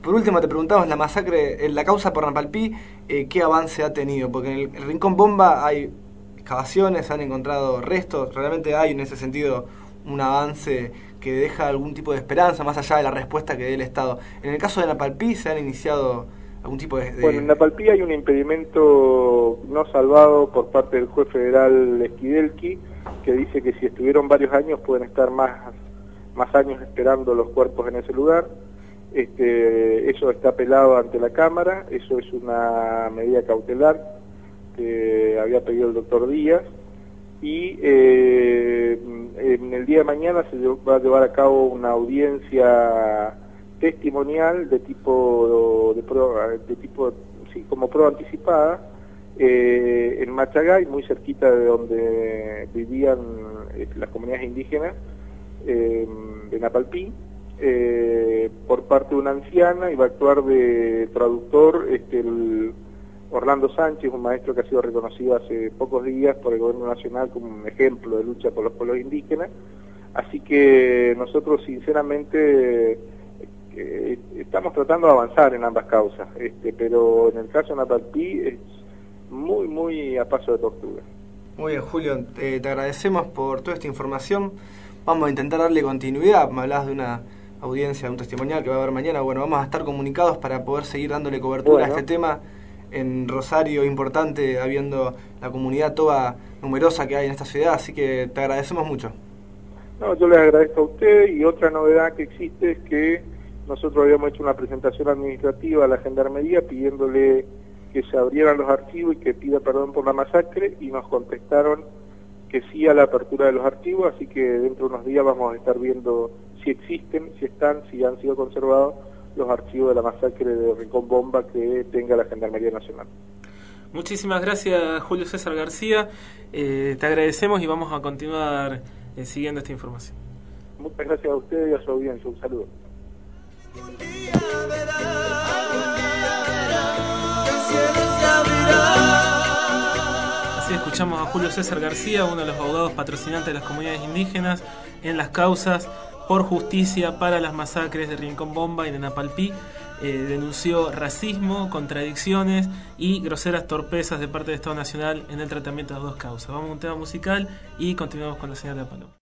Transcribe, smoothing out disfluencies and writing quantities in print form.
Por último, te preguntamos, la masacre, la causa por Napalpí, ¿qué avance ha tenido? Porque en el Rincón Bomba hay excavaciones, se han encontrado restos, realmente hay en ese sentido un avance que deja algún tipo de esperanza más allá de la respuesta que dé el Estado. En el caso de Napalpí se han iniciado algún tipo Bueno, en Napalpí hay un impedimento no salvado por parte del juez federal Esquidelqui, que dice que si estuvieron varios años pueden estar más años esperando los cuerpos en ese lugar. Eso está apelado ante la Cámara, eso es una medida cautelar que había pedido el doctor Díaz, y en el día de mañana se va a llevar a cabo una audiencia testimonial de tipo sí, como prueba anticipada en Machagay, muy cerquita de donde vivían las comunidades indígenas de Napalpí, por parte de una anciana, y va a actuar de traductor el Orlando Sánchez, un maestro que ha sido reconocido hace pocos días por el gobierno nacional como un ejemplo de lucha por los pueblos indígenas. Así que nosotros sinceramente estamos tratando de avanzar en ambas causas, pero en el caso de Napalpí es muy a paso de tortuga. Muy bien, Julio, te agradecemos por toda esta información. Vamos a intentar darle continuidad. Me hablabas de una audiencia, un testimonial que va a haber mañana. Bueno, vamos a estar comunicados para poder seguir dándole cobertura a este tema. En Rosario, importante, habiendo la comunidad toda numerosa que hay en esta ciudad, así que te agradecemos mucho. No, yo les agradezco a usted, y otra novedad que existe es que nosotros habíamos hecho una presentación administrativa a la Gendarmería pidiéndole que se abrieran los archivos y que pida perdón por la masacre, y nos contestaron que sí a la apertura de los archivos, así que dentro de unos días vamos a estar viendo si existen, si están, si han sido conservados los archivos de la masacre de Rincón Bomba que tenga la Gendarmería Nacional. Muchísimas gracias, Julio César García. Te agradecemos y vamos a continuar siguiendo esta información. Muchas gracias a usted y a su audiencia. Un saludo. Así escuchamos a Julio César García, uno de los abogados patrocinantes de las comunidades indígenas en las causas por justicia para las masacres de Rincón Bomba y de Napalpí. Denunció racismo, contradicciones y groseras torpezas de parte del Estado Nacional en el tratamiento de las dos causas. Vamos a un tema musical y continuamos con la señal de Paloma.